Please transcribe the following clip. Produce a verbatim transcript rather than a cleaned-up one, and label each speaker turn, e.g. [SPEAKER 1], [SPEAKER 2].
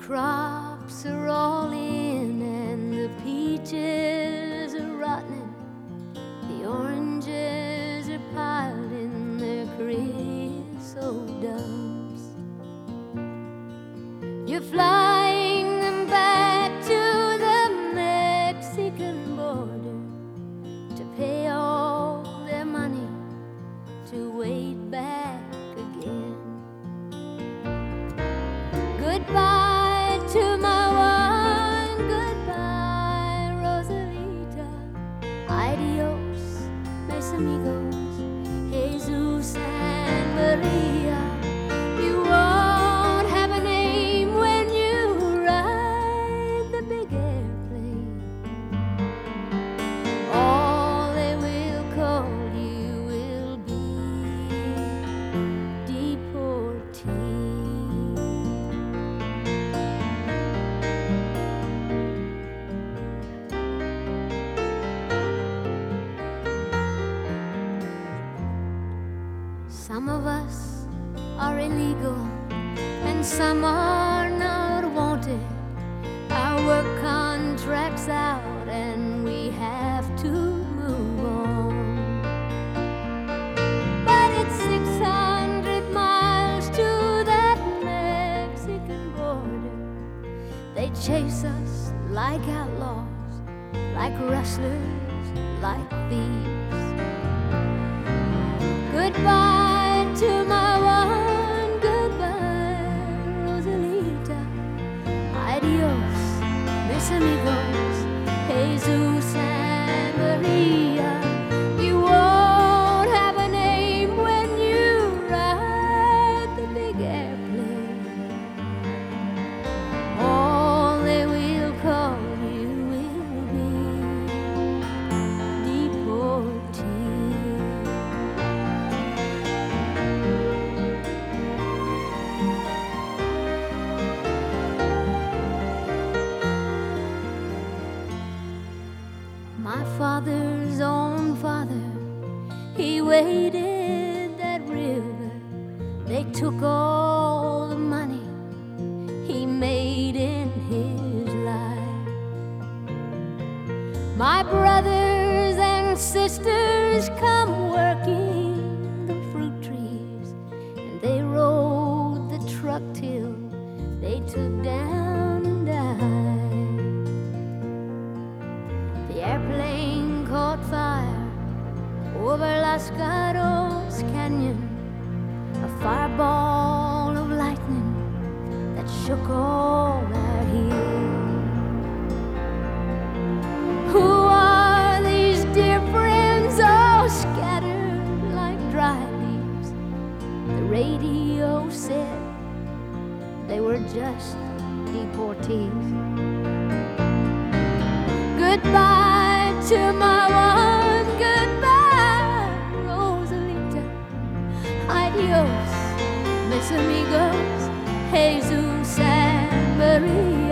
[SPEAKER 1] crops are all in and the peaches are rotten. The oranges are piled in their creosote dumps. You're flying them back to the Mexican border to pay all their money to wait back again. Goodbye to my one, goodbye, Rosalita. Adios, mis amigos, Jesus and Maria. You won't have a name when you ride the big airplane. All they will call you will be deportee. Some of us are illegal and some are not wanted. Our work contract's out and we have to move on. But it's six hundred miles to that Mexican border. They chase us like outlaws, like rustlers, like thieves. Goodbye to my one, goodbye, Rosalita. Adios, mis amigos, Jesus and Maria. You won't have a name when you ride the big airplane. All they will call you will be deportee. My father's own father, he waded that river. They took all the money he made in his life. My brothers and sisters come working the fruit trees, and they rode the truck till they took down and died. The airplane caught fire over Las Gatos Canyon, a fireball of lightning that shook all our hills. Who are these dear friends all scattered like dry leaves? The radio said they were just deportees. Goodbye to my one, goodbye, Rosalita. Adios, mis amigos, Jesus and Maria.